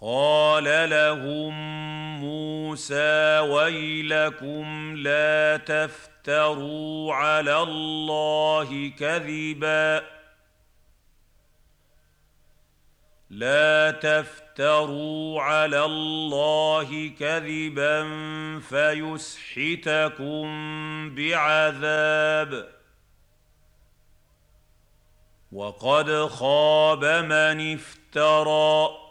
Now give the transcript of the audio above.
قال لهم موسى ويلكم لا تفتروا على الله كذبا فيسحتكم بعذاب وقد خاب من افترى